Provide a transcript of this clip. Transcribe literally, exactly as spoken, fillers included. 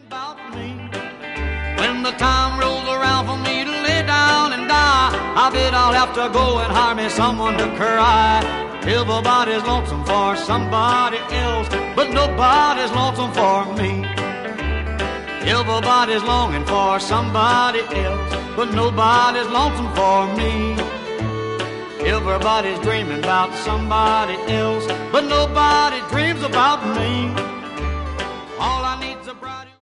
about me. When the time rolls around for me to lay down and die, I bet I'll have to go and hire me someone to cry. Everybody's lonesome for somebody else, but nobody's lonesome for me. Everybody's longing for somebody else, but nobody's lonesome for me. Everybody's dreaming about somebody else, but nobody dreams about me. All I need's a bright